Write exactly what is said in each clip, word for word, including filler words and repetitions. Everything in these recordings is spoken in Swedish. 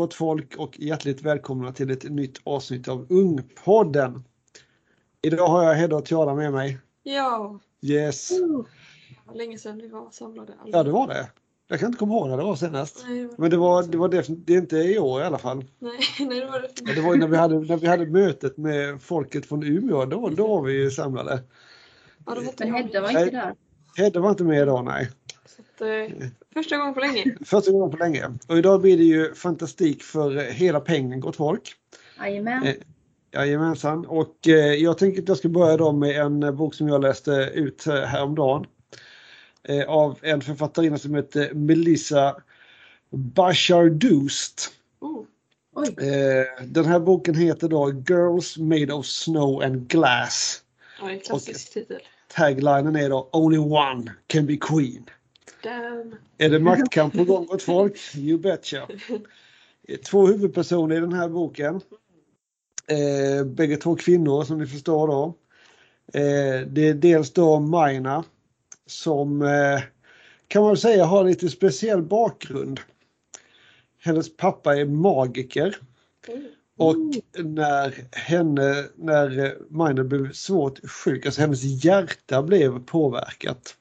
gott folk och hjärtligt välkomna till ett nytt avsnitt av Ungpodden. Idag har jag Hedda och Tiara med mig. Ja. Yes. Uh, länge sedan vi var samlade. Alla. Ja, det var det. Jag kan inte komma ihåg när det var senast. Nej, det var Men det var, det var definitivt, det är inte i år i alla fall. Nej, nej det var det. Ja, det var när vi hade, när vi hade mötet med folket från Umeå. Då, då var vi ju samlade. Ja, då var Men Hedda var inte där. Hedda var inte med idag, nej. Så att, eh, första gången på länge. Första gången på länge. Och idag blir det ju fantastik för hela pengen, gott folk. Jajamän. Eh, jajamensan. Och eh, jag tänker att jag ska börja då med en eh, bok som jag läste ut eh, häromdagen. Eh, av en författarinna som heter Melissa Bashardoost. Oh. Oj. Eh, den här boken heter då Girls Made of Snow and Glass. Ja, en klassisk titel. Taglinen är då Only one can be queen. Damn. Är det maktkamp på gång åt folk? You betcha. Två huvudpersoner i den här boken. Eh, bägge två kvinnor som ni förstår då. Eh, det är dels då Mina som eh, kan man säga har lite speciell bakgrund. Hennes pappa är magiker. Mm. Och när henne, när Mina blev svårt sjuk, alltså hennes hjärta blev påverkat.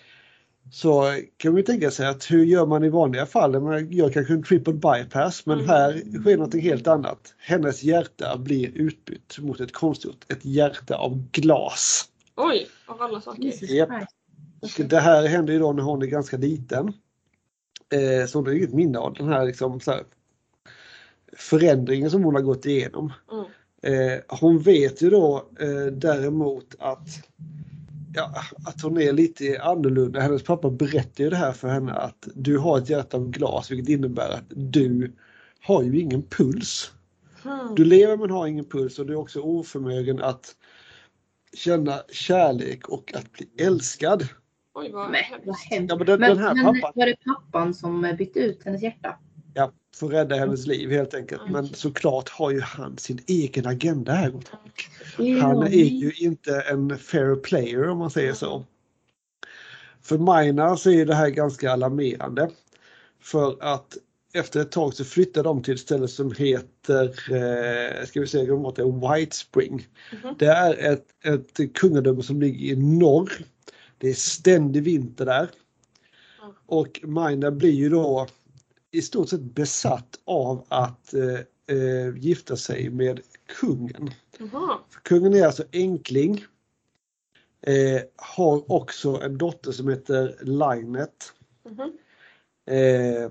Så kan man tänka sig att hur gör man i vanliga fall? Man gör kanske en triple bypass, men här sker något helt annat. Hennes hjärta blir utbytt mot ett konstgjort, ett hjärta av glas. Oj, av alla saker. Yep. Och det här händer ju då när hon är ganska liten. Eh, så det är inget minne av den här, liksom, så här förändringen som hon har gått igenom. Mm. Eh, hon vet ju då eh, däremot att Ja, att hon är lite annorlunda. Hennes pappa berättar ju det här för henne att du har ett hjärta av glas, vilket innebär att du har ju ingen puls. Mm. Du lever men har ingen puls och du är också oförmögen att känna kärlek och att bli älskad. Oj, vad Men, hemskt. vad hemskt. Ja, men den, Men, den här men pappan, var det pappan som bytte ut hennes hjärta? ja, får rädda hennes liv helt enkelt. Men såklart har ju han sin egen agenda här. Han är ju inte en fair player om man säger så. För Mina så är det här ganska alarmerande. För att efter ett tag så flyttar de till ett ställe som heter, eh, ska vi säga om det är White Spring. Mm-hmm. Det är ett, ett kungadöme som ligger i norr. Det är ständig vinter där. Mm. Och Mina blir ju då i stort sett besatt av att eh, eh, gifta sig med kungen. Mm-hmm. Kungen är alltså enkling. Eh, har också en dotter som heter Linet. Mm-hmm. Eh,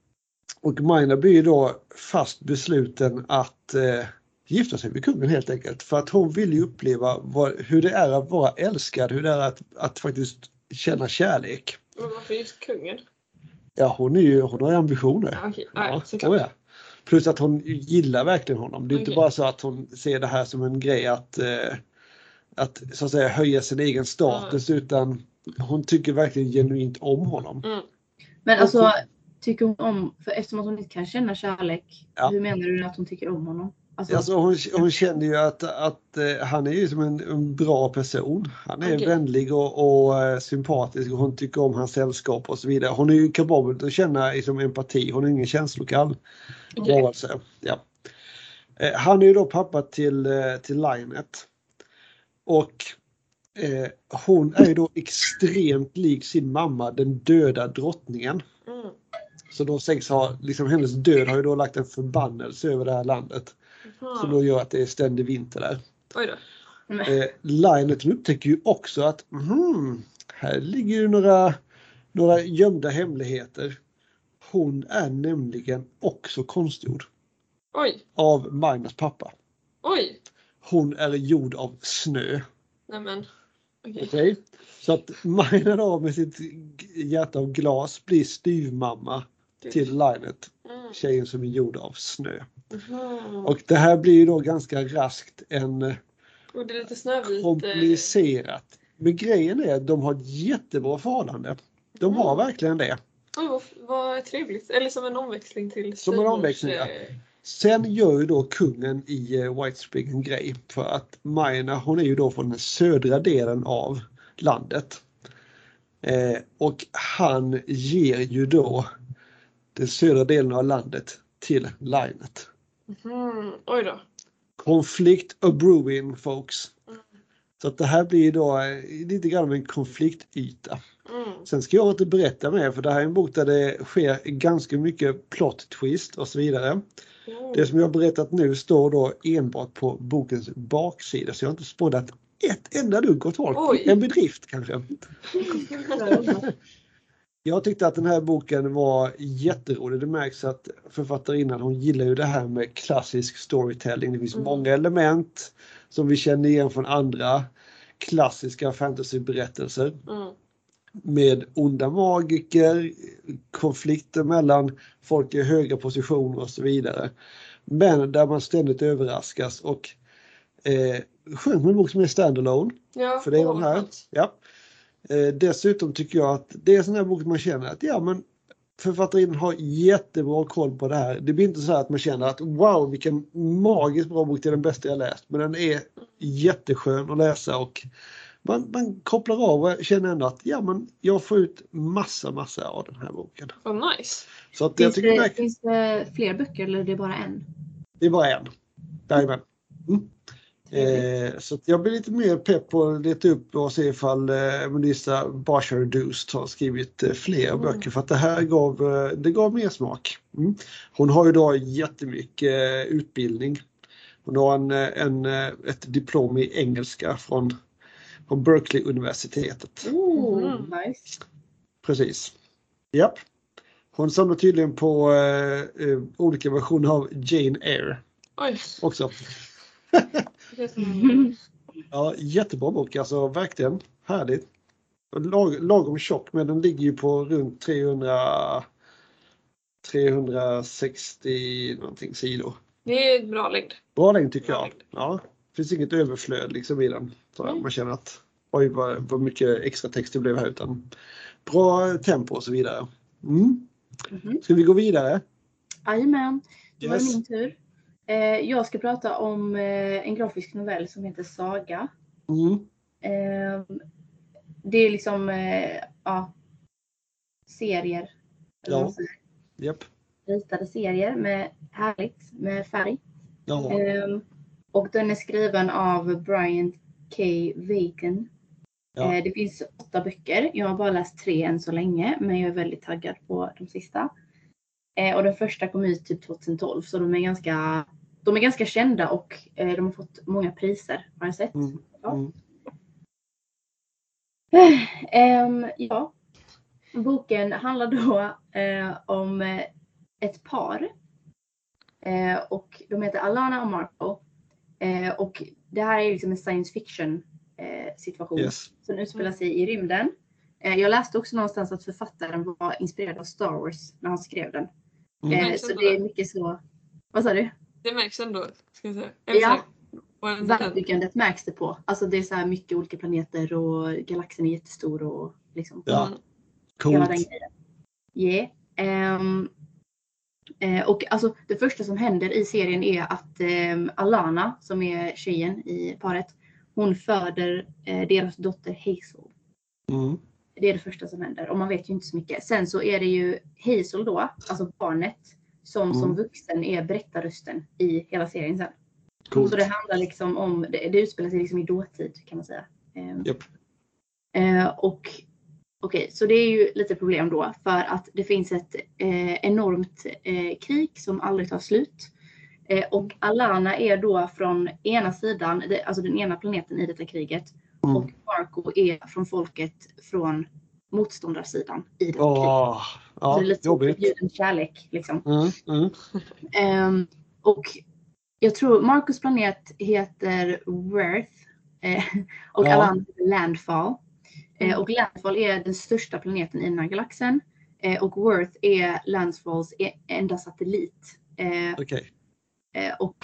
och Mina blir då fast besluten att eh, gifta sig med kungen helt enkelt. För att hon vill ju uppleva vad, hur det är att vara älskad. Hur det är att, att faktiskt känna kärlek. Men varför just kungen? Ja, hon, är ju, hon har ambitioner. Ja, okej. Ja, Ja, så såklart. ja. Plus att hon gillar verkligen honom. Det är Okej. inte bara så att hon ser det här som en grej att, eh, att så att säga höja sin egen status, utan hon tycker verkligen genuint om honom. Mm. Men alltså, tycker hon om, för eftersom att hon inte kan känna kärlek, Ja. hur menar du att hon tycker om honom? Alltså, Alltså hon, hon känner ju att, att eh, han är ju som en, en bra person. Han är Okej. vänlig och, och eh, sympatisk och hon tycker om hans sällskap och så vidare. Hon är ju kapabel att känna liksom, empati. Hon är ingen känslokall Okej. varelse. Ja. Eh, han är ju då pappa till, eh, till Linet. Och eh, hon är ju då extremt lik sin mamma, den döda drottningen. Mm. Så då sägs ha, liksom hennes död har ju då lagt en förbannelse över det här landet. Aha. Som då gör att det är ständig vinter där. Oj då. men, Eh, Linet upptäcker ju också att hmm, här ligger ju några, några gömda hemligheter. Hon är nämligen också konstgjord Oj. av Minas pappa. Oj. Hon är gjord av snö. Nämen. Okej. Okay? Så att Mina då med sitt hjärta av glas blir styvmamma till Linet. Mm. Tjejen som är gjord av snö. Mhm. Och det här blir ju då ganska raskt en Och det är lite snövit. eh, komplicerat. Men grejen är att de har ett jättebra förhållande. De har Mm. verkligen det. Oj, vad, vad trevligt. Eller som en omväxling till Som en styvmors, omväxling, ja. eh, Sen gör ju då kungen i eh, White Spring en grej. För att Mina, hon är ju då från den södra delen av landet. Eh, och han ger ju då den södra delen av landet till linet. Mm, oj då. Konflikt a brewing, folks. Mm. Så att det här blir då lite grann en konfliktyta. Mm. Sen ska jag inte berätta mer, för det här är en bok där det sker ganska mycket plot twist och så vidare. Mm. Det som jag har berättat nu står då enbart på bokens baksida, så jag har inte spoilat ett enda dugg åt folk. Oj. En bedrift kanske. Jag tyckte att den här boken var jätterolig. Det märks att författarinnan, hon gillar ju det här med klassisk storytelling. Det finns Mm. många element som vi känner igen från andra klassiska fantasyberättelser. Mm. Med onda magiker, konflikter mellan folk i höga positioner och så vidare. Men där man ständigt överraskas, och eh, skönt med en bok som är standalone. Ja, För det är åh, den här. skönt. Ja. Eh, dessutom tycker jag att det är en sån här bok man känner att ja, men författaren har jättebra koll på det här. Det blir inte så att man känner att wow, vilken magiskt bra bok, det är den bästa jag läst. Men den är jätteskön att läsa, och man, man kopplar av och känner ändå att ja, men jag får ut massa, massa av den här boken. Vad nice. Så att jag Finns, tycker det, det, finns det fler böcker eller är det bara en? det är bara en. Jajamän. Mm. Eh, så att jag blir lite mer pepp på att leta upp och se ifall eh, Melissa Bashar-Dust har skrivit eh, fler Mm. böcker, för att det här gav, eh, det gav mer smak. Mm. Hon har ju då jättemycket eh, utbildning. Hon har en, eh, en, eh, ett diplom i engelska från, från Berkeley-universitetet. Oh, Mm. nice. Precis. Japp. Hon samlar tydligen på eh, eh, olika versioner av Jane Eyre Oj. också. Det är som... Ja, jättebra bok, alltså verkligen härligt. Lag, lagom tjock, men den ligger ju på runt trehundra, trehundrasextio någonting sidor. Det är ett bra längd. Bra längd tycker Bra jag. längd. Ja, det finns inget överflöd liksom i den. Så Mm. man känner att oj, vad, vad mycket extra text det blev här, utan bra tempo och så vidare. Mm. Mhm. Ska vi gå vidare? Jajamän, då var det Yes. min tur. Eh, jag ska prata om eh, en grafisk novell som heter Saga. Mm. Eh, det är liksom eh, ja, serier. Eller Ja. vad man säger. Japp. Ritade serier med härligt med färg. Ja. Eh, och den är skriven av Brian K. Vaughan. Ja. Eh, det finns åtta böcker. Jag har bara läst tre än så länge, men jag är väldigt taggad på de sista. Eh, och den första kom ut typ tjugohundratolv, så de är ganska, de är ganska kända, och eh, de har fått många priser, har jag sett. Mm. Ja. Mm. Ehm, ja. Boken handlar då eh, om eh, ett par. Eh, och de heter Alana och Marco. Eh, och det här är liksom en science fiction eh, situation Yes. som utspelar sig i rymden. Eh, jag läste också någonstans att författaren var inspirerad av Star Wars när han skrev den. Mm. Eh, så det är mycket så. Vad sa du? Det märks ändå, ska jag säga. Eller Ja. så här, Världsbyggandet märks det på. Alltså det är så här mycket olika planeter och galaxen är jättestor och liksom. Ja. Mm. Hela Coolt. den grejen. Yeah. Um, eh, och alltså det första som händer i serien är att um, Alana, som är tjejen i paret, hon föder eh, deras dotter Hazel. Mm. Det är det första som händer, och man vet ju inte så mycket. Sen så är det ju Hazel då, alltså barnet, som Mm. som vuxen är berättarrösten i hela serien sen. Coolt. Så det handlar liksom om, det, det utspelar sig liksom i dåtid kan man säga. Um, Japp. eh, och okej, okay, så det är ju lite problem då, för att det finns ett eh, enormt eh, krig som aldrig tar slut. Eh, och Alana är då från ena sidan, det, alltså den ena planeten i detta kriget. Mm. Och Marco är från folket från motståndarsidan i detta kriget. Åh, Så ja, det är lite jobbigt. förbjuden kärlek liksom. Mm. Mm. Ehm, och jag tror Marcos planet heter Worth eh, och Ja. Alana heter Landfall. Eh, och Landfall är den största planeten i den här galaxen. Eh, och Worth är Landfalls e- enda satellit. Eh, Okej. eh, och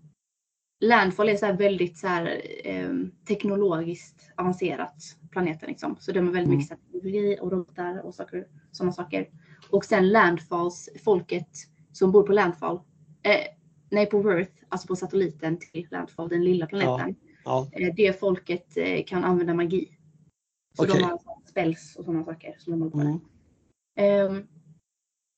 Landfall är så här väldigt så här, eh, teknologiskt avancerat planeten liksom. Så de har väldigt Mm. mycket teknologi och robotar och saker, sådana saker. Och sen Landfalls, folket som bor på Landfall, eh, nej på Worth, alltså på satelliten till Landfall, den lilla planeten. Ja. Eh, det folket eh, kan använda magi. Så Okej. de har spells och sådana saker som de håller på med. Mm. Ehm,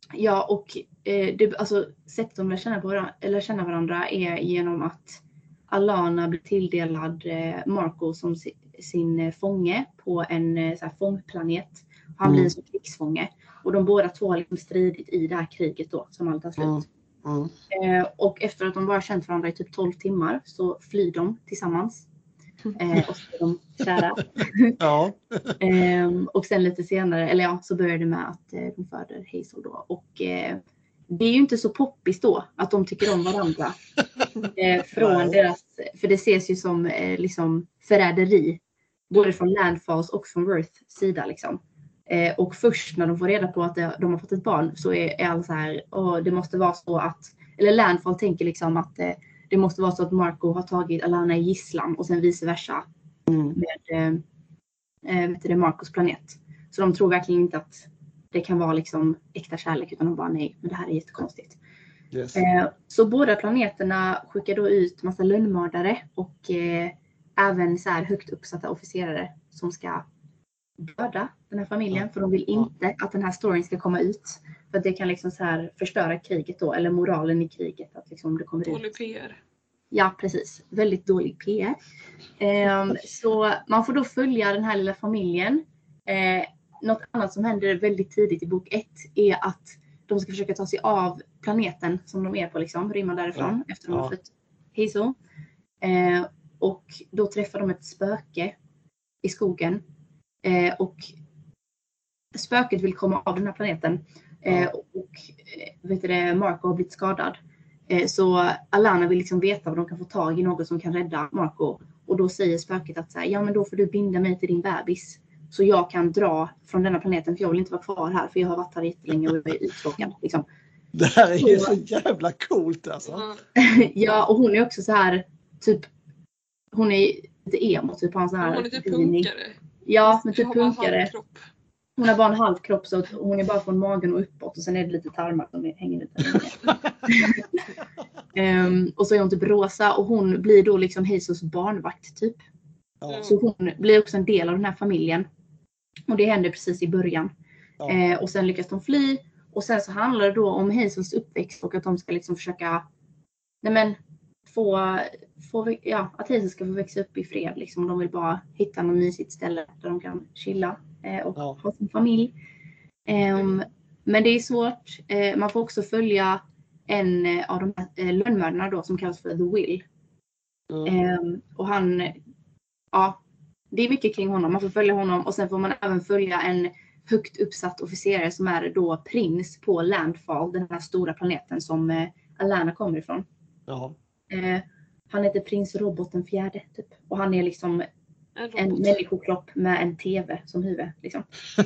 Ja, och eh, det, alltså, sättet de lär känna, på varandra, eller känna varandra är genom att Alana blir tilldelad eh, Marco som si, sin eh, fånge på en eh, så här, fångplanet. Han Mm. blir som krigsfånge. Och de båda två har liksom stridit i det här kriget då, som aldrig tar slut. Mm. Mm. Eh, och efter att de bara känt varandra i typ tolv timmar så flyr de tillsammans. Eh, och så är de kära. Ja. eh, och sen lite senare, eller ja, så börjar det med att eh, de föder Hazel då. Och eh, det är ju inte så poppis då att de tycker om varandra. Eh, från Nej. deras, för det ses ju som eh, liksom förräderi. Både från Landfalls och från Worths sida liksom. Eh, och först när de får reda på att de, de har fått ett barn så är, är alla så här, åh, det måste vara så att, eller Landfall tänker liksom att eh, det måste vara så att Marco har tagit Alana i gisslan och sen vice versa Mm. med eh, vet du, Marcos planet. Så de tror verkligen inte att det kan vara liksom äkta kärlek, utan de bara nej, men det här är jättekonstigt. Yes. Eh, så båda planeterna skickar då ut massa lönnmördare och eh, även så här högt uppsatta officerare som ska döda den här familjen. Ja. För de vill inte att den här storyn ska komma ut. För att det kan liksom så här förstöra kriget då, eller moralen i kriget. Att liksom det kommer Dålig ut. P R. Ja, precis. Väldigt dålig P R. Eh, så man får då följa den här lilla familjen. Eh, något annat som händer väldigt tidigt i bok ett är att de ska försöka ta sig av planeten som de är på, liksom, rymma därifrån Ja. efter de har Ja. fått Hazel. Eh, och då träffar de ett spöke i skogen. Eh, och spöket vill komma av den här planeten. Eh, Ja. och eh, vet du det, Marco har blivit skadad. Eh, så Alana vill liksom veta vad de kan få tag i, något som kan rädda Marco. Och då säger spöket att så här, ja men då får du binda mig till din bebis. Så jag kan dra från denna planeten, för jag vill inte vara kvar här, för jag har varit här jättelänge och är uttråkad. Liksom. Det här är ju så jävla coolt alltså. Mm. Ja, och hon är också så här, typ, hon är lite emo, typ har en sån här. Hon är typ beanie. punkare. Ja, men Jag typ har bara punkare. halv kropp. Hon har bara en halv kropp, så att hon är bara från magen och uppåt, och sen är det lite tarmar som hänger ut där. um, och så är hon typ rosa, och hon blir då liksom Hazels barnvakt typ. Ja. Så hon blir också en del av den här familjen. Och det händer precis i början. Ja. Eh, och sen lyckas de fly. Och sen så handlar det då om Hazels uppväxt och att de ska liksom försöka, nej men, få, få ja, att Hazel ska få växa upp i fred. Liksom. De vill bara hitta något mysigt ställe där de kan chilla eh, och Ja. ha sin familj. Um, men det är svårt. Eh, man får också följa en eh, av de här eh, lönnmördarna då, som kallas för The Will. Mm. Um, och han, ja, det är mycket kring honom. Man får följa honom, och sen får man även följa en högt uppsatt officerare som är då prins på Landfall, den här stora planeten som eh, Alana kommer ifrån. Ja. Eh, han heter prins Robot den fjärde typ. Och han är liksom En en robot. människokropp med en tv som huvud. Liksom.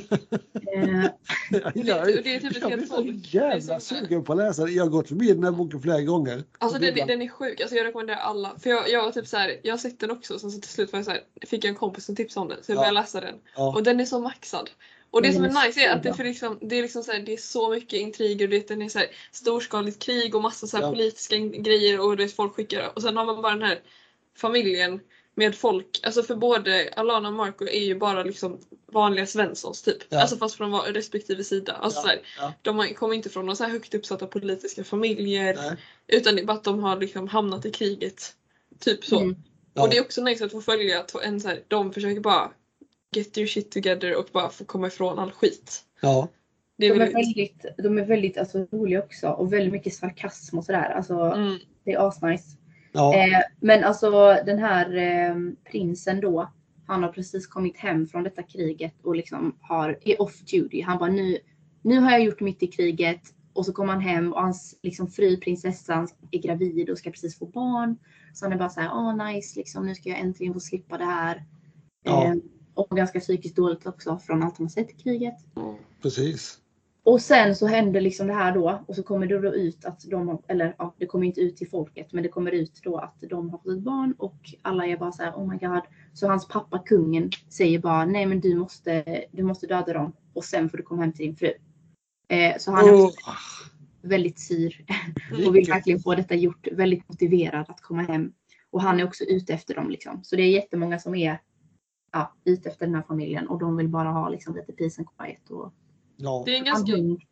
eh, Jag, det är- det är typ ett jag helt blir så folk. Det är jävla som- sugen på att läsa det. Jag har gått förbi den här boken flera gånger. Alltså Och det är den, bara- den är sjuk, alltså jag rekommenderar alla. För jag, jag var typ så här, jag har sett den också, sen så till slut var jag så här, fick jag en kompis som tipsade om den, så jag Ja. började läsa den. Ja. Och den är så maxad. Och det Men som den är är nice är så att det, bra. för liksom, det är liksom så här, det är så mycket intriger, och det, den är så här, storskaligt krig och massa så här Ja. politiska in- grejer, och det är folk skickar. Och sen har man bara den här familjen med folk, alltså för både Alana och Marco är ju bara liksom vanliga Svenssons typ. Ja. Alltså fast från var- respektive sida. Alltså Ja. så här, Ja. de har- kommer inte från några så här högt uppsatta politiska familjer. Nej. Utan det är bara att de har liksom hamnat i kriget. Typ så. Mm. Ja. Och det är också nice att få följa att en så här, de försöker bara get your shit together och bara få komma ifrån all skit. Ja. Det är de är väldigt... väldigt, de är väldigt alltså, roliga också. Och väldigt mycket sarkasm och sådär. Alltså, Mm. det är asnice. Ja. Eh, men alltså den här eh, prinsen då, han har precis kommit hem från detta kriget och liksom har, är off duty. Han bara, nu, nu har jag gjort mitt i kriget. Och så kommer han hem och hans liksom, fru prinsessan är gravid och ska precis få barn. Så han är bara så här, åh nice, liksom, nu ska jag äntligen få slippa det här. Ja. Eh, och ganska psykiskt dåligt också från allt han har sett i kriget. Precis. Och sen så händer liksom det här då. Och så kommer det då ut att de har, eller ja, det kommer inte ut till folket. Men det kommer ut då att de har fått ett barn. Och alla är bara så här, oh my god. Så hans pappa, kungen, säger bara, nej men du måste, du måste döda dem. Och sen får du komma hem till din fru. Eh, så han är Oh, också väldigt syr. Och vill verkligen få detta gjort. Väldigt motiverad att komma hem. Och han är också ute efter dem liksom. Så det är jättemånga som är ja, ute efter den här familjen. Och de vill bara ha liksom lite peace and quiet. Och Det är en han ganska... hund.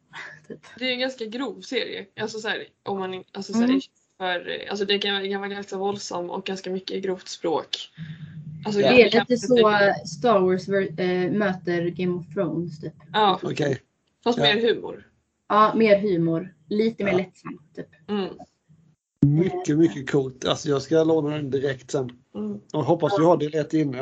Typ. Det är en ganska grov serie. Alltså så här, om man alltså så här, Mm. för alltså det kan, det kan vara ganska våldsam och ganska mycket grovt språk. Alltså, Det det är kan- lite så Star Wars äh, möter Game of Thrones typ. Ja, Okej. Okay. fast Ja. mer humor. Ja, mer humor. Lite mer Ja. lättsamt typ. Mm. Mycket, mycket coolt. Alltså jag ska låna den direkt sen. Mm. Och hoppas du har det rätt inne.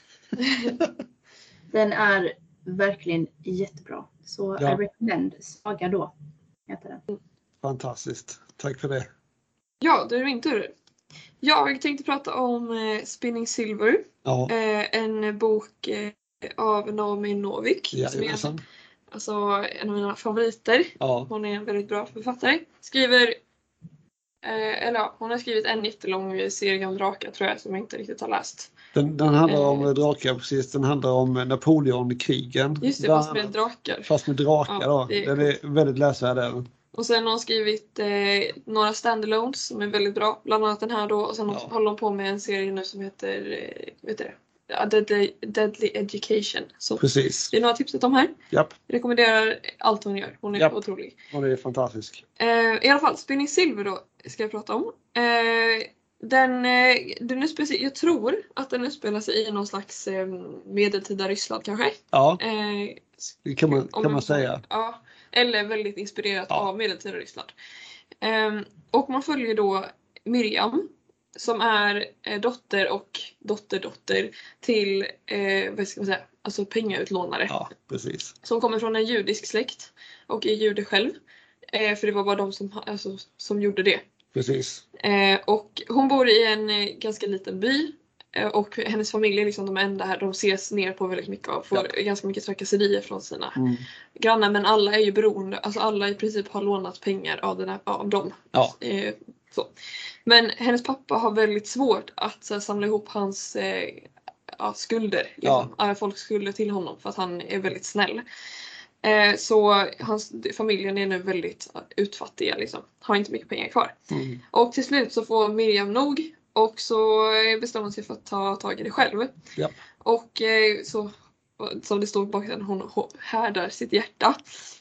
Den är verkligen jättebra. Så Ja. I recommend Saga då. Heter den. Fantastiskt. Tack för det. Ja, det är min tur. Jag tänkte prata om eh, Spinning Silver. Ja. Eh, en bok eh, av Naomi Novik. Som är Jajamensan. alltså, en av mina favoriter. Ja. Hon är en väldigt bra författare. Skriver, eh, eller ja, hon har skrivit en jättelång serie om drakar tror jag som jag inte riktigt har läst. Den, den handlar Eh. om drakar precis. Den handlar om Napoleonkrigen. Just det, Bland fast med annat. drakar. Fast med drakar Ja, då. det är Den är väldigt läsvärd även. Och sen har hon skrivit eh, några standalones som är väldigt bra. Bland annat den här då. Och sen Ja. håller hon på med en serie nu som heter eh, vet du det? Ja, Deadly, Deadly Education. Så Precis. det är några tipset om här. Japp. Jag rekommenderar allt hon gör. Hon är Japp. otrolig. Och det är fantastisk. Eh, I alla fall, Spinning Silver då ska jag prata om. Eh, den, eh, den är speciell. Jag tror att den utspelar sig i någon slags eh, medeltida Ryssland kanske. Ja, Eh, det kan man, om kan man jag- säga. Ja, eller väldigt inspirerat Ja. av medeltida Ryssland. Ehm, och man följer då Miriam som är eh, dotter och dotterdotter till eh, vad ska man säga, alltså pengautlånare. Ja, precis. Som kommer från en judisk släkt och är jude själv. Eh, för det var bara de som, alltså, som gjorde det. Precis. Eh, och hon bor i en eh, ganska liten by. Eh, och hennes familj är liksom de enda här. De ses ner på väldigt mycket och får Ja. ganska mycket trakasserier från sina Mm. grannar. Men alla är ju beroende. Alltså alla i princip har lånat pengar av, den här, av dem. Ja. Eh, så. Men hennes pappa har väldigt svårt att så här, samla ihop hans eh, ja, skulder. Liksom. Ja. Folks skulder till honom. För att han är väldigt snäll. Eh, så hans, familjen är nu väldigt utfattiga. Liksom. Har inte mycket pengar kvar. Mm. Och till slut så får Miriam nog. Och så bestämmer hon sig för att ta tag i det själv. Ja. Och eh, så, som det står bakom, hon härdar sitt hjärta.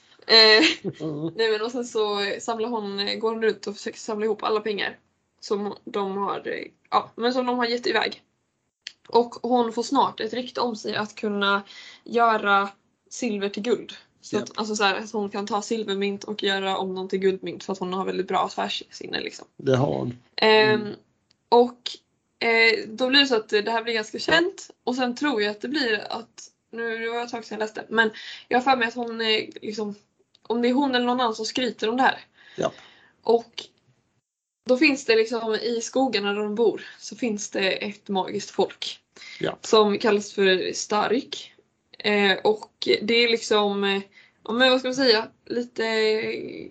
Eh, Mm. nej men och sen så samlar hon, går hon runt och försöker samla ihop alla pengar. Som de har, eh, ja, men som de har gett iväg. Och hon får snart ett rykte om sig att kunna göra silver till guld. Så att, Ja. alltså så här, att hon kan ta silvermynt och göra om dem till guldmynt för att hon har väldigt bra affärssinne liksom. Det har hon. Ehm, och eh, då blir det så att det här blir ganska känt. Och sen tror jag att det blir att, nu det var ett tag sedan jag läste, men jag har för mig att hon är liksom, om det är hon eller någon annan som skryter om det här. Ja. Och då finns det liksom i skogarna där de bor så finns det ett magiskt folk. Ja. Som kallas för Starik. Eh, och det är liksom, eh, men vad ska man säga, lite eh,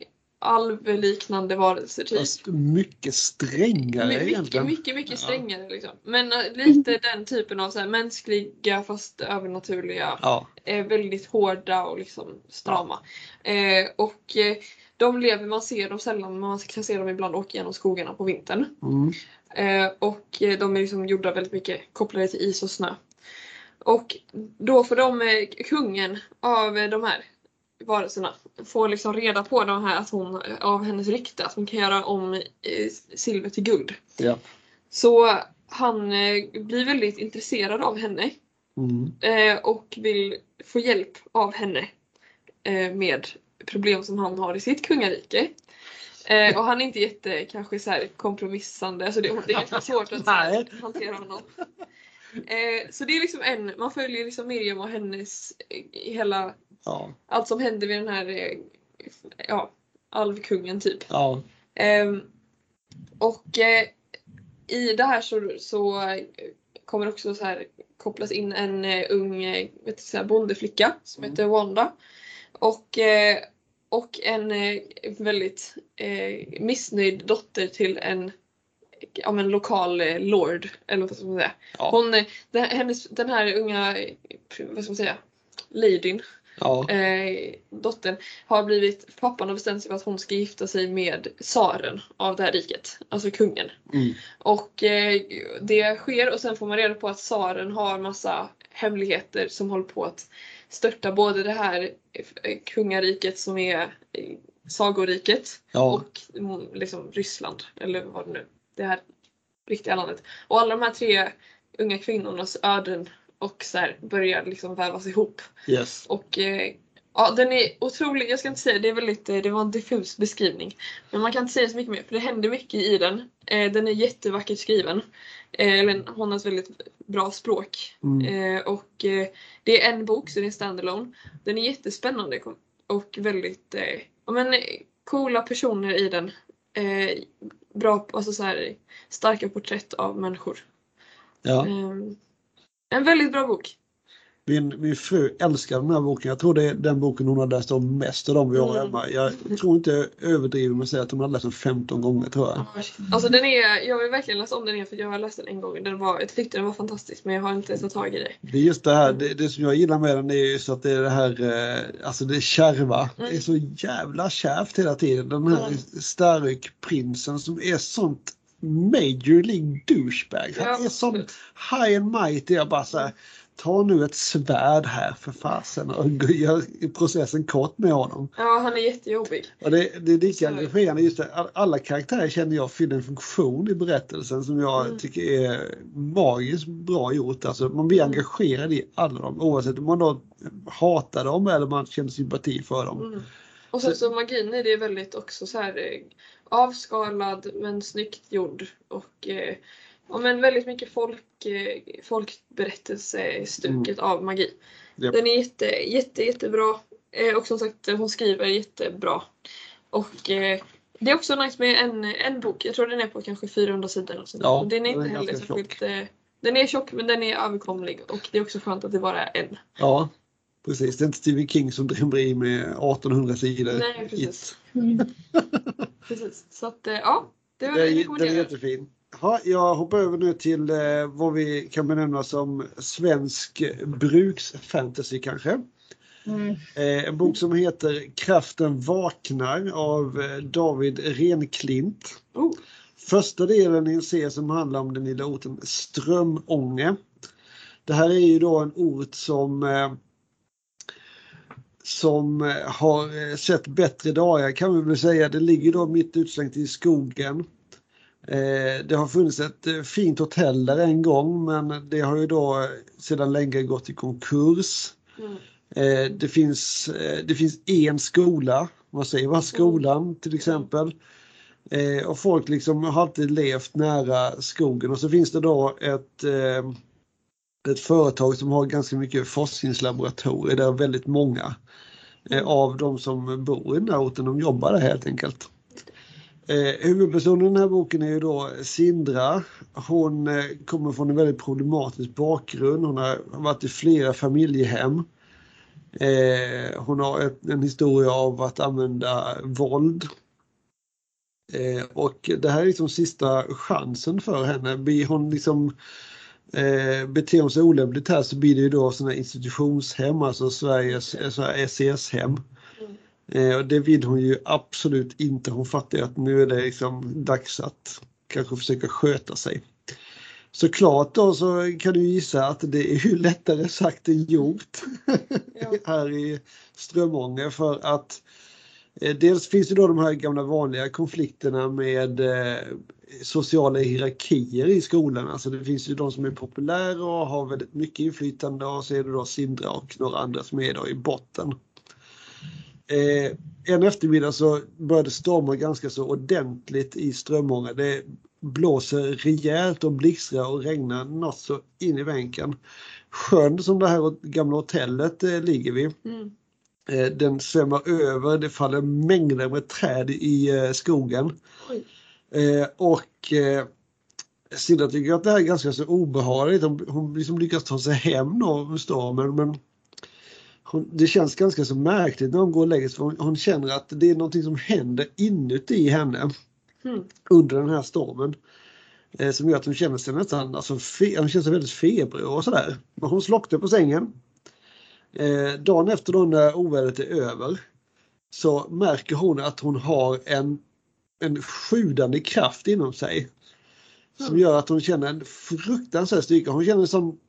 alvliknande varelser typ. Fast mycket strängare My- mycket, egentligen. mycket, mycket Ja. strängare liksom. Men uh, lite den typen av så här, mänskliga fast övernaturliga. Ja. Eh, väldigt hårda och liksom strama. Eh, och eh, de lever, man ser dem sällan, men man kan se dem ibland åka genom skogarna på vintern. Mm. Eh, och eh, de är liksom gjorda väldigt mycket kopplade till is och snö. Och då får de, eh, kungen av eh, de här varelserna får liksom reda på de här, att hon, av hennes rykte att hon kan göra om eh, silver till guld. Ja. Så han eh, blir väldigt intresserad av henne Mm. eh, och vill få hjälp av henne eh, med problem som han har i sitt kungarike. Eh, och han är inte jätte kanske så här kompromissande, alltså det, det är ganska svårt att så här, hantera honom. Eh, så det är liksom en, man följer liksom Miriam och hennes eh, hela, Ja. allt som händer vid den här eh, ja, alvkungen typ. Ja. Ehm, och eh, i det här så, så eh, kommer också så här kopplas in en eh, ung eh, vet du, så här bondeflicka som Mm. heter Wanda. Och, eh, och en eh, väldigt eh, missnöjd dotter till en, ja, men lokal eh, lord. Eller vad ska man säga. Ja. Hon, eh, den, hennes, den här unga, eh, vad ska man säga, ladyn. Ja. Eh, dottern har blivit, pappan har bestämt sig för att hon ska gifta sig med tsaren av det här riket, alltså kungen. Mm. Och eh, det sker och sen får man reda på att tsaren har massa hemligheter som håller på att störta både det här kungariket som är sagoriket Ja. och liksom Ryssland eller vad det nu det här riktiga landet. Och alla de här tre unga kvinnornas öden och så här börjar liksom vävas ihop. Yes. Och eh, ja, den är otrolig. Jag ska inte säga det är väldigt det var en diffus beskrivning. Men man kan inte säga så mycket mer för det händer mycket i den. Eh, den är jättevackert skriven. Eh, hon har ett väldigt bra språk. Mm. Eh, och eh, det är en bok så det är en standalone. Den är jättespännande och väldigt eh, ja, men, coola personer i den. Eh, bra, alltså så här, starka porträtt av människor. Ja. Eh, en väldigt bra bok. Min, min fru älskar den här boken. Jag tror det är den boken hon har läst om mest av dem vi har Mm. hemma. Jag tror inte jag överdriver med att säga att hon har läst den femton gånger tror jag. Alltså den är, jag vill verkligen läsa om den igen för jag har läst den en gång. Den var, jag tyckte den var fantastisk men jag har inte tagit tag i det. Det är just det här, det, det som jag gillar med den är ju så att det är det här, eh, alltså det är kärva. Mm. Det är så jävla kärvt hela tiden. Den här Mm. Stark-prinsen som är sånt Major League douchebag. Han Ja, är sån absolut. high and mighty. Jag bara så här, ta nu ett svärd här för fasen och gör processen kort med honom. Ja, han är jättejobbig. Och det, det är lika Så- engagerande just det. All- Alla karaktärer känner jag fyller en funktion i berättelsen som jag Mm. tycker är magiskt bra gjort. Alltså man blir Mm. engagerad i alla dem oavsett om man då hatar dem eller man känner sympati för dem. Mm. Och sen så magin i det är väldigt också så här eh, avskalad men snyggt gjord och eh, ja, men väldigt mycket folk eh, folkberättelsestuket av magi. Japp. Den är jätte jätte jättebra eh, och som sagt hon skriver jättebra. Och eh, det är också nice med en en bok. Jag tror den är på kanske fyrahundra sidor och sånt. Ja, Och den är den inte är heller ganska särskilt eh, den är tjock men den är överkomlig och det är också skönt att det bara är en. Ja, precis. Det är inte Stephen King som drämmer i med artonhundra sidor. Nej, precis. It. Precis. Så att eh, ja, det var Det det är, vi den är rekommenderar. jättefin. Ja, jag hoppar över nu till eh, vad vi kan benämna som svensk bruksfantasy kanske. Mm. Eh, en bok som heter Kraften vaknar av eh, David Renklint. Oh. Första delen i en serie som handlar om den lilla orten Strömånge. Det här är ju då en ort som eh, som eh, har eh, sett bättre dagar kan man väl säga. Det ligger då mitt utslängt i skogen. Eh, det har funnits ett eh, fint hotell där en gång men det har ju då eh, sedan länge gått i konkurs. Mm. Eh, det, finns, eh, det finns en skola, man säger vad skolan till exempel. Eh, och folk liksom har alltid levt nära skogen och så finns det då ett, eh, ett företag som har ganska mycket forskningslaboratorier där väldigt många eh, av de som bor i den här orten de jobbar där helt enkelt. Eh, huvudpersonen i den här boken är ju då Sindra. Hon eh, kommer från en väldigt problematisk bakgrund. Hon har varit i flera familjehem. Eh, hon har ett, en historia av att använda våld. Eh, och det här är liksom sista chansen för henne. Blir hon liksom eh, beter hon sig olämpligt här så blir det ju då sådana institutionshem, alltså Sveriges S C S-hem. Eh, och det vill hon ju absolut inte. Hon fattar att nu är det liksom dags att kanske försöka sköta sig. Såklart då så kan du gissa att det är ju lättare sagt än gjort Ja. här i Strömånge för att eh, dels finns det då de här gamla vanliga konflikterna med eh, sociala hierarkier i skolan. Alltså det finns ju de som är populära och har väldigt mycket inflytande och så är det då Sindra och några andra som är då i botten. Eh, en eftermiddag så började storma ganska så ordentligt i Strömånga. Det blåser rejält och blixtrar och regnar något så in i bänken. Sjön som det här gamla hotellet eh, ligger vid. Mm. Eh, den svämmar över, det faller mängder med träd i eh, skogen. Oj. Eh, och eh, Sindra tycker att det här är ganska så obehagligt. Hon, hon liksom lyckas ta sig hem då med stormen men hon, det känns ganska så märkligt när hon går och lägger sig. Hon, hon känner att det är någonting som händer inuti henne Mm. under den här stormen. Eh, som gör att hon känner sig nästan alltså, fe, hon känner sig väldigt febrig och sådär. Men hon slocknar på sängen. Eh, dagen efter då när ovädret är över så märker hon att hon har en, en sjudande kraft inom sig. Som Mm. gör att hon känner en fruktansvärd styrka. Hon känner som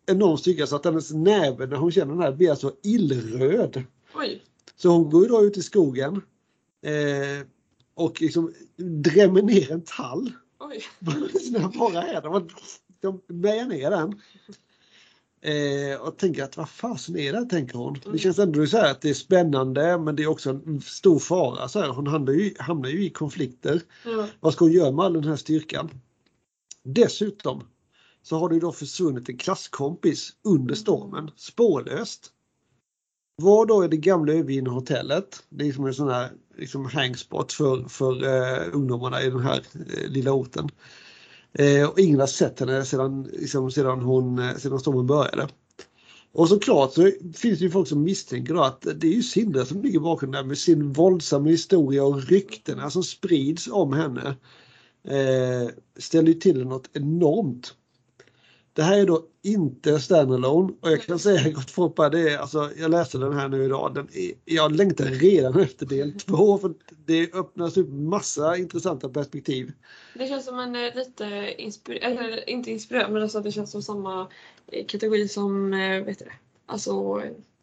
enorm styrka så att hennes näve när hon känner den här blir så illröd. Oj. Så hon går ju då ut i skogen eh, och liksom drämmer ner en tall. Oj. Sina bara är de, de mejar ner den. Eh, och tänker att vad fasen är det, tänker hon. Mm. Det känns ändå så här att det är spännande men det är också en stor fara. Så här. Hon hamnar ju, hamnar ju i konflikter. Mm. Vad ska hon göra med all den här styrkan? Dessutom så har det då försvunnit en klasskompis under stormen, spårlöst. Var då är det gamla övergivna hotellet. Det är liksom en sån här liksom hangspot för, för uh, ungdomarna i den här uh, lilla orten. Uh, och ingen har sett henne sedan, liksom, sedan, hon, sedan stormen började. Och såklart så finns det ju folk som misstänker då att det är ju Sindra som ligger bakom där med sin våldsamma historia och ryktena som sprids om henne. Uh, ställer ju till något enormt. Det här är då inte standalone och jag kan säga gott Foppa, det är alltså jag läste den här nu idag. Den är, jag längtar redan efter del två för det öppnas upp massa intressanta perspektiv. Det känns som en eh, lite inspirerad, eller inte inspirerad men alltså det känns som samma eh, kategori som eh, vet du det. Alltså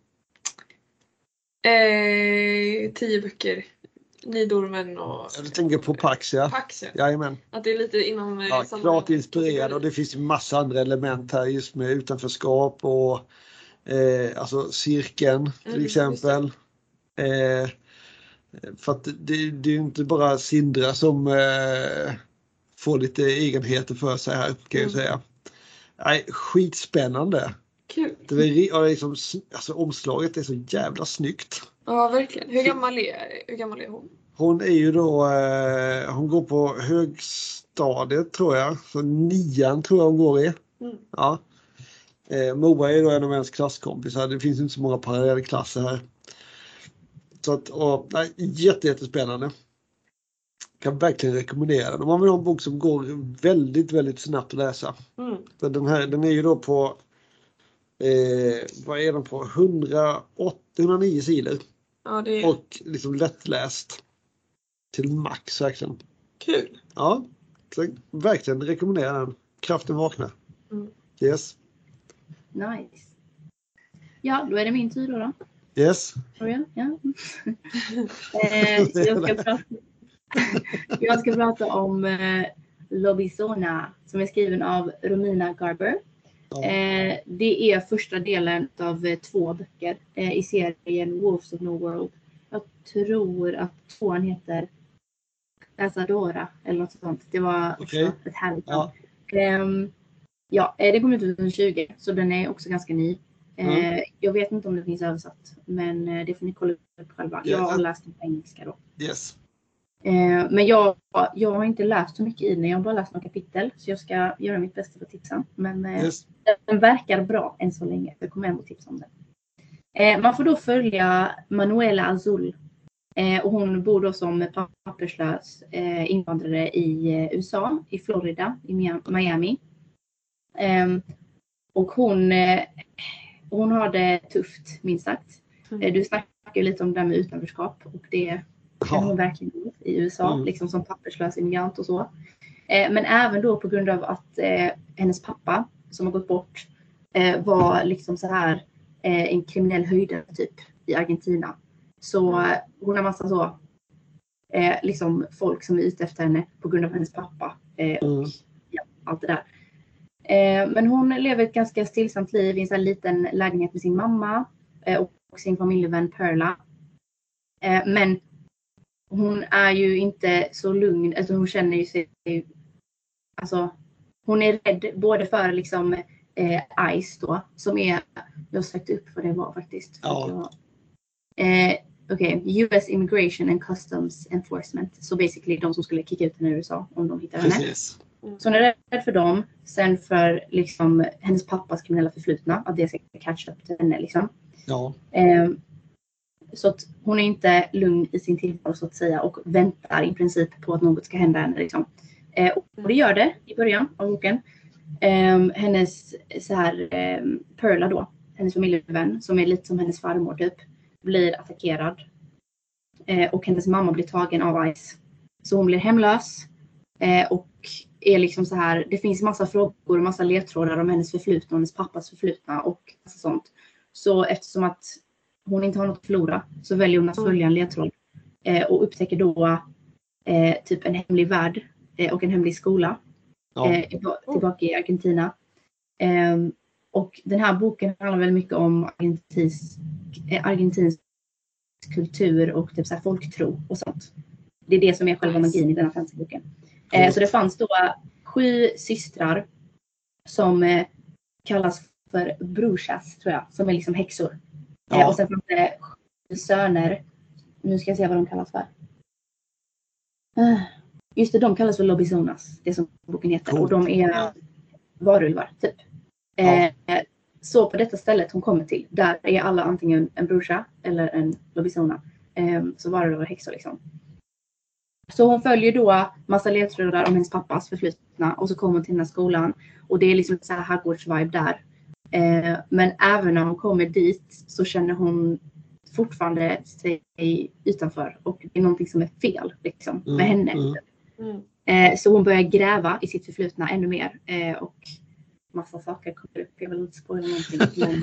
eh, tio böcker. Nidormen och... Du tänker på Pax, ja. Pax, ja. Jajamän. Att det är lite inom... Ja, samma klart inspirerad och det finns ju massa andra element här just med utanförskap och eh, alltså cirkeln till mm, exempel. Eh, för att det, det är ju inte bara Sindra som eh, får lite egenheter för sig här kan jag mm. säga. Nej, skitspännande. Kul. Det är liksom, alltså, omslaget är så jävla snyggt. Ja, verkligen. Hur gammal är, hur gammal är hon? Hon är ju då, eh, hon går på högstadiet tror jag. Så nian tror jag hon går i. Mm. Ja. Eh, Moa är då en av hennes klasskompisar. Det finns inte så många parallellklasser här. Så att, och, nej, jätte, jättespännande. Kan verkligen rekommendera den. Om man vill ha en bok som går väldigt, väldigt snabbt att läsa. Mm. Så den här, den är ju då på, eh, vad är den på? hundraåtta, hundranio sidor. Ja, det är... Och liksom lättläst. Till max verkligen. Kul. Ja, så verkligen rekommenderar den. Kraften vaknar. Mm. Yes. Nice. Ja, då är det min tur då. då. Yes. Tror jag. Ja. eh, så jag, ska prata, jag ska prata om eh, Lobisona som är skriven av Romina Garber. Ja. Eh, det är första delen av eh, två böcker eh, i serien Wolves of No World. Jag tror att tvåan heter Asadora eller något sånt. Det var okay. också ett härligt ja. Um, ja, det kom ut tjugo tjugo så den är också ganska ny. Mm. Uh, jag vet inte om det finns översatt men uh, det får ni kolla upp själva. Yes. Jag har läst den på engelska då. Yes. Uh, men jag, jag har inte läst så mycket i den. Jag har bara läst några kapitel så jag ska göra mitt bästa för att tipsa. Men uh, yes. den verkar bra än så länge. Jag kommer ändå tipsa om den. Uh, man får då följa Manuela Azul. Eh, och hon bor då som papperslös eh, invandrare i eh, U S A, i Florida, i Miami. Eh, och hon, eh, hon har det tufft, minst sagt. Eh, du snackar ju lite om det med utanförskap och det kan hon verkligen i U S A, mm. liksom som papperslös immigrant och så. Eh, men även då på grund av att eh, hennes pappa som har gått bort eh, var liksom så här eh, en kriminell höjdare typ i Argentina. Så eh, hon har massa så eh, liksom folk som är ute efter henne på grund av hennes pappa eh, och mm. ja, allt det där. Eh, men hon lever ett ganska stillsamt liv i en sån här liten lägenhet med sin mamma eh, och sin familjevän Perla. Eh, men hon är ju inte så lugn, alltså hon känner ju sig, alltså hon är rädd både för liksom eh, ICE då, som är, jag har sökt upp vad det var faktiskt. Ja. Eh, Okej, okay. U S Immigration and Customs Enforcement. Så basically de som skulle kicka ut henne i U S A om de hittar henne. Precis. Så hon är rädd för dem. Sen för liksom hennes pappas kriminella förflutna. Att det ska catcha upp till henne liksom. Ja. Eh, så att hon är inte lugn i sin tillvaro så att säga. Och väntar i princip på att något ska hända henne liksom. Eh, och det gör det i början av boken. Eh, hennes så här eh, Perla då. Hennes familjevän som är lite som hennes farmor typ. Blir attackerad eh, och hennes mamma blir tagen av ICE. Så hon blir hemlös eh, och är liksom så här, det finns massa frågor och massa ledtrådar om hennes förflutna och hennes pappas förflutna och sånt. Så eftersom att hon inte har något att förlora så väljer hon att följa en ledtråd eh, och upptäcker då eh, typ en hemlig värld eh, och en hemlig skola Ja. eh, tillbaka i Argentina. Eh, och den här boken handlar väldigt mycket om argentinsk, eh, argentinsk kultur och typ så här folktro och sånt. Det är det som är själva magin i den här fantasyboken. Eh, så det fanns då sju systrar som eh, kallas för brujas, tror jag, som är liksom häxor. Ja. Eh, och sen fanns det sju söner. Nu ska jag se vad de kallas för. Uh, just det, de kallas för lobisonas, det som boken heter. Cool. Och de är ja. varulvar, typ. Eh, ja. Så på detta stället hon kommer till, där är alla antingen en bruja eller en lobisona. Eh, så varulvar och häxor liksom. Så hon följer då massa ledtrådar om hennes pappas förflutna. Och så kommer hon till den här skolan. Och det är liksom så här Hogwarts-vibe där. Eh, men även när hon kommer dit så känner hon fortfarande sig utanför. Och det är någonting som är fel liksom, med mm, henne. Mm. Mm. Eh, så hon börjar gräva i sitt förflutna ännu mer. Eh, och massa saker kommer upp. Jag vill inte spoila någonting.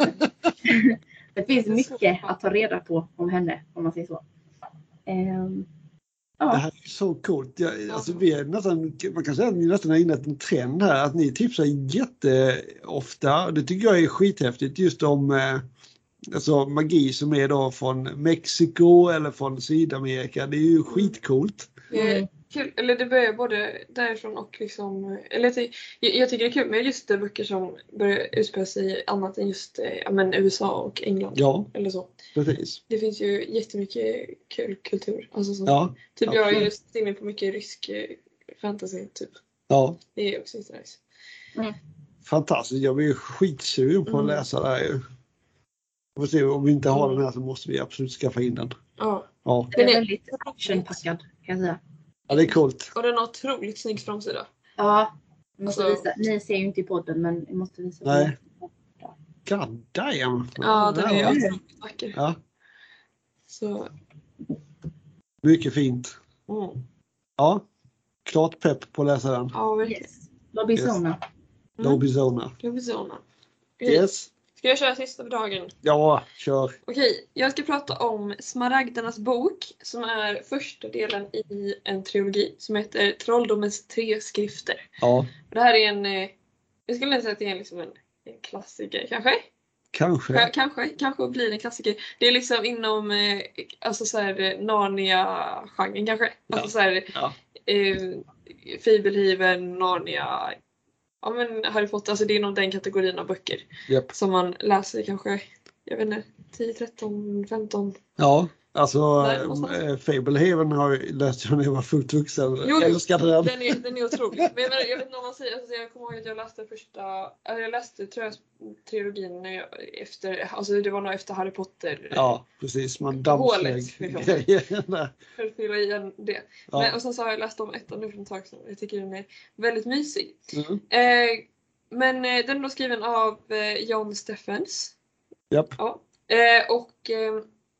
Det finns mycket att ta reda på om henne, om man säger så. Eh, Det här är så coolt. Jag, alltså vi är nästan, man kan säga att ni nästan är inne i en trend här. Att ni tipsar jätteofta. Det tycker jag är skithäftigt. Just om eh, alltså magi som är då från Mexiko eller från Sydamerika. Det är ju skitcoolt. Mm. Kul. Eller det börjar både därifrån och liksom... Eller jag, jag tycker det är kul med just de böcker som börjar utspela sig i annat än just ja, men U S A och England. Ja, eller så. Precis. Det finns ju jättemycket kul kultur. Alltså så. Ja, typ absolut. jag är just inne på mycket rysk fantasy typ. Ja. Det är också inte nice. Mm. Fantastiskt. Jag blir skitsugen på att Mm. läsa det här ju. Får se, om vi inte har den här så måste vi absolut skaffa in den. Ja. Ja. Den är väldigt actionpackad, kan jag säga. Ja, det är coolt. Och den har otroligt snygg framsida. Ja, jag måste Alltså- visa. Ni ser ju inte i podden, men jag måste visa. Nej. God damn. Ja, den är Ja. otroligt vacker. Ja, Så, mycket fint. mm. Ja, klart pepp på att läsa den. Ja, verkligen. Yes. Lobisona. Mm. Lobisona. Lobisona. Okej, Yes. ska jag köra sista för dagen? Ja, kör. Okej, jag ska prata om Smaragdernas bok som är första delen i en trilogi som heter Trolldomens tre skrifter. Ja, Och det här är en, eh, jag skulle säga att det är liksom en, en klassiker kanske? kanske. Ja, kanske, kanske blir en klassiker. Det är liksom inom eh, alltså så här Narnia-genren kanske. Ja. Alltså så här, Ja. eh, Fabelhiven, Narnia, ja men Harry Potter, alltså det är nog den kategorin av böcker Japp. som man läser kanske, jag vet inte, tio, tretton, femton. Ja, alltså Nej, någonstans. äh, Fablehaven har jag läst när jag var fullt vuxen. Jo, Jag älskade den. Den är, den är otrolig. Men jag, menar, jag vet inte om man säger, alltså, jag kommer ihåg att jag läste första, alltså jag läste tror jag trilogin när jag, efter, alltså det var nog efter Harry Potter. Ja, precis. Man Hålet, dammslägg liksom. grejerna. För att fylla i det. Ja. Men, och sen så har jag läst om ettan nu för ett tag sedan. Jag tycker den är väldigt mysig. Mm. Eh, men eh, den är då skriven av eh, John Stephens. Japp. Ja. Eh, och eh,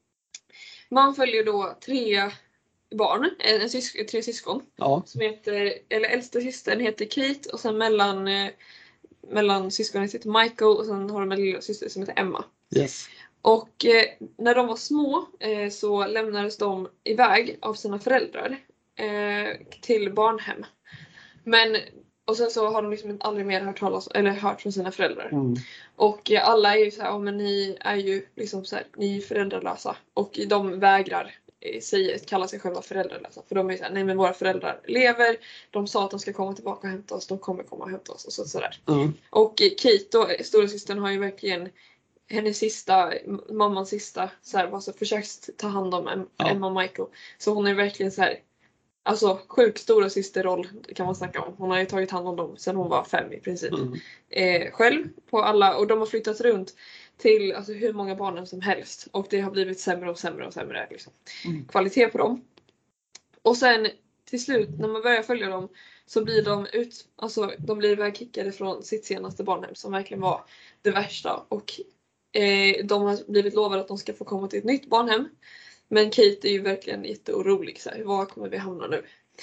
man följer då tre barn, en, en sysk, tre syskon. Ja, Som heter, eller äldsta systern heter Kate och sen mellan, eh, mellan syskonen heter Michael och sen har de en lilla syster som heter Emma. yes. Och eh, när de var små eh, så lämnades de iväg av sina föräldrar eh, till barnhem. Men, och sen så har de liksom aldrig mer hört, talas, eller hört från sina föräldrar. Mm. Och eh, alla är ju så här, ja, men ni är ju liksom så här, ni är föräldralösa. Och de vägrar eh, säga, kalla sig själva föräldralösa. För de är så här, nej men våra föräldrar lever. De sa att de ska komma tillbaka och hämta oss. De kommer komma och hämta oss och så, sådär. Mm. Och eh, Kate då, storasystern, har ju verkligen hennes sista, mammans sista så här, alltså, försökt ta hand om Em- Ja. Emma och Michael. Så hon är verkligen så här, alltså sjukt stora systerroll kan man snacka om. Hon har ju tagit hand om dem sedan hon var fem i princip. Mm. Eh, själv på alla, och de har flyttat runt till alltså, hur många barnen som helst. Och det har blivit sämre och sämre och sämre liksom. Mm. Kvalitet på dem. Och sen till slut när man börjar följa dem så blir de ut, alltså de blir ivägkickade från sitt senaste barnhem som verkligen var det värsta. Och eh, de har blivit lovade att de ska få komma till ett nytt barnhem. Men Kate är ju verkligen jätteorolig så här, var kommer vi hamna nu?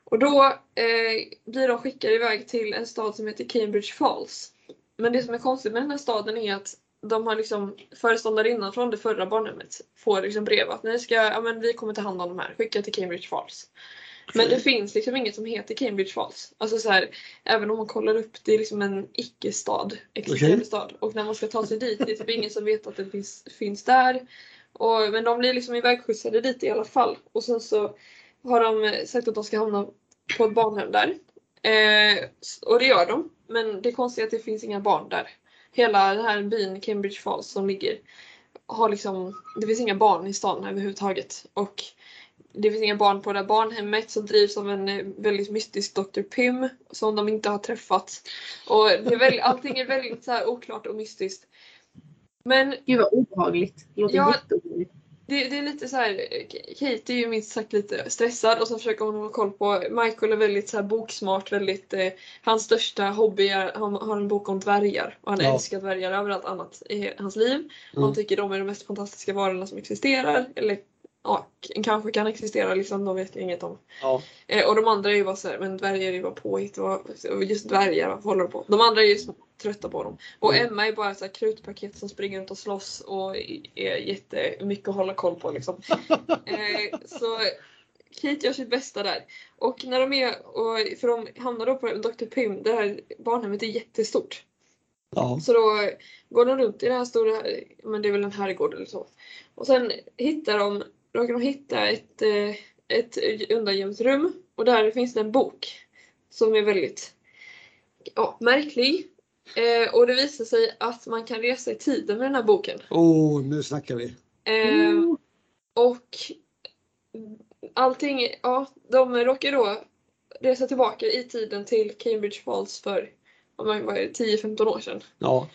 Och då eh, blir de skickade iväg till en stad som heter Cambridge Falls. Men det som är konstigt med den här staden är att de har liksom föreståndarinnan från det förra barnhemmet får liksom brev att ni ska, ja men vi kommer ta hand om de här, skicka till Cambridge Falls. Men det finns liksom inget som heter Cambridge Falls. Alltså så här, även om man kollar upp, det är liksom en icke-stad, existerande Okay. stad. Och när man ska ta sig dit, det är typ ingen som vet att det finns, finns där. Och, men de blir liksom ivägskjutsade dit i alla fall. Och sen så har de sagt att de ska hamna på ett barnhem där. Eh, och det gör de. Men det konstiga är att det finns inga barn där. Hela den här byn Cambridge Falls som ligger har liksom, det finns inga barn i stan överhuvudtaget. Och det finns inga barn på det här barnhemmet som drivs av en väldigt mystisk doktor Pym som de inte har träffat. Och det är väldigt, allting är väldigt så här oklart och mystiskt. Men Gud vad obehagligt. Det låter Ja. jätteobehagligt. det, det är lite så här, Kate är ju minst sagt lite stressad och så försöker hon ha koll på, Michael är väldigt så här boksmart, väldigt, eh, hans största hobby är, han har en bok om dvärgar och han Ja. älskar dvärgar över allt annat i hans liv. Mm. Han tycker de är de mest fantastiska varorna som existerar, eller ja, kanske kan existera liksom, de vet jag inget om. Ja. Eh, och de andra är ju bara så här, men dvärgar är ju bara påhitt och och just dvärgar, vad håller du på? De andra är ju sm- trötta på dem. Och Mm. Emma är bara så här krutpaket som springer runt och slåss och är jättemycket att hålla koll på liksom. eh, så Kate gör sitt bästa där. Och när de är, och, för de hamnar då på doktor Pym, det här barnhemmet är jättestort. Ja. Så då går de runt i det här stora, men det är väl en herrgård eller så. Och sen hittar de, råkar de hitta ett, eh, ett undangömt rum. Och där finns det en bok som är väldigt ja, märklig. Eh, och det visar sig att man kan resa i tiden med den här boken. Oh, nu snackar vi. Eh, Mm. och allting, ja, de råkar då resa tillbaka i tiden till Cambridge Falls för tio femton år sedan. Ja.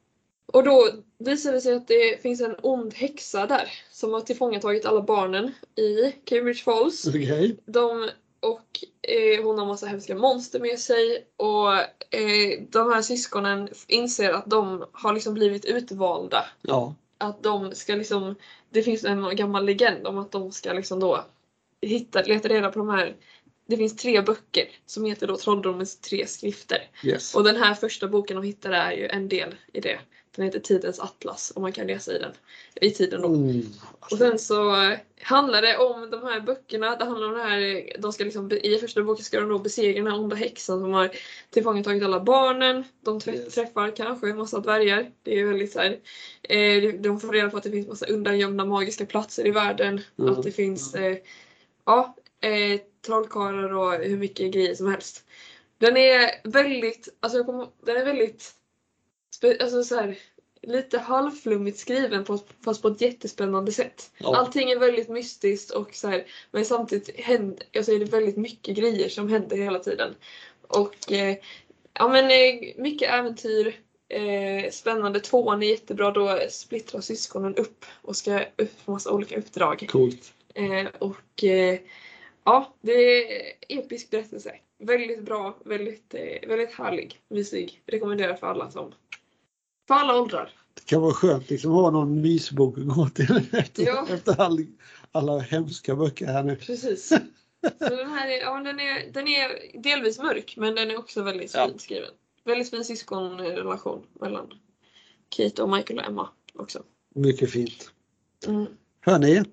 Och då visar det sig att det finns en ond häxa där som har tillfångatagit alla barnen i Cambridge Falls. Okej. De, och eh, hon har massa hemska monster med sig och eh, de här syskonen inser att de har liksom blivit utvalda. Ja. Att de ska liksom, det finns en gammal legend om att de ska liksom då hitta, leta reda på de här. Det finns tre böcker som heter då Trolldomens tre skrifter. Yes. Och den här första boken de hittar är ju en del i det. Den heter Tidens atlas och man kan läsa i den i tiden då. Mm. Och sen så eh, handlar det om de här böckerna. Det handlar om det här, de ska liksom, i första boken ska de då besegra den här onda häxan som har tillfångatagit alla barnen. De trä- Yes. träffar kanske en massa dvärgar. Det är väldigt så här, eh, de får reda på att det finns massa undangömda magiska platser i världen. Mm. Att det finns eh, ja, eh, trollkarlar och hur mycket grejer som helst. Den är väldigt, alltså jag kommer, den är väldigt spe, alltså så här, lite halvflummigt skriven på, fast på ett jättespännande sätt. Ja. Allting är väldigt mystiskt och så här, men samtidigt händer, alltså är det väldigt mycket grejer som händer hela tiden. Och eh, ja men eh, mycket äventyr, eh, spännande. Tvåan är jättebra, då splittrar syskonen upp och ska upp på massa olika uppdrag. Coolt. Eh, och eh, ja, det är episk berättelse. Väldigt bra, väldigt, eh, väldigt härlig, mysig. Rekommenderar för alla som, för alla åldrar. Det kan vara skönt liksom ha någon mysbok att gå till efter, Ja. efter all, alla hemska böcker här nu. Precis. Så den här är, ja, den är, den är delvis mörk, men den är också väldigt Ja. fint skriven. Väldigt fin syskonrelation mellan Kate och Michael och Emma också. Mycket fint. Mm. Hörni,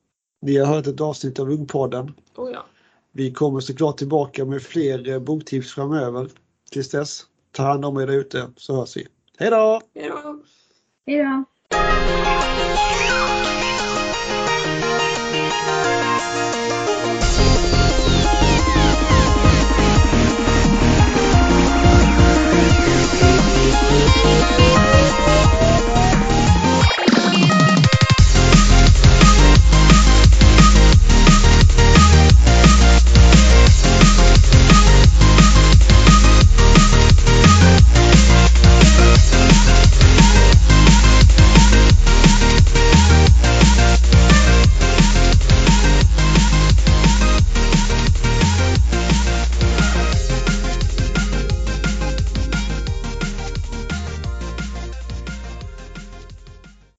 ni har hört ett avsnitt av Ungpodden. Oh ja. Vi kommer såklart tillbaka med fler eh, boktips framöver. Tills dess, ta hand om er där ute så hörs vi. Hej då! Hej då! Hej då.